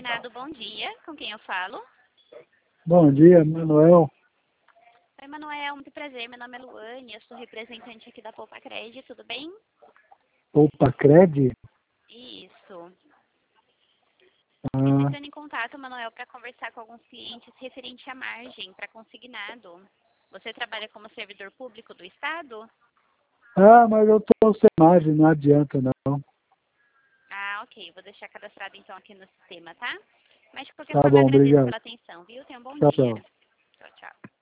Consignado, bom dia. Com quem eu falo? Bom dia, Manuel. Oi, Manuel. Muito prazer. Meu nome é Luane. Eu sou representante aqui da Poupa Cred. Tudo bem? Poupa Cred? Isso. Eu estou Ah, entrando em contato, Manuel, para conversar com alguns clientes referente à margem para consignado. Você trabalha como servidor público do Estado? mas eu estou sem margem, não adianta não. Ah, ok. Vou deixar cadastrado então aqui no sistema, tá? Mas de qualquer Tá forma bom, agradeço obrigado. pela atenção, viu? Tenha um bom Tchau, dia. tchau. Tchau, tchau.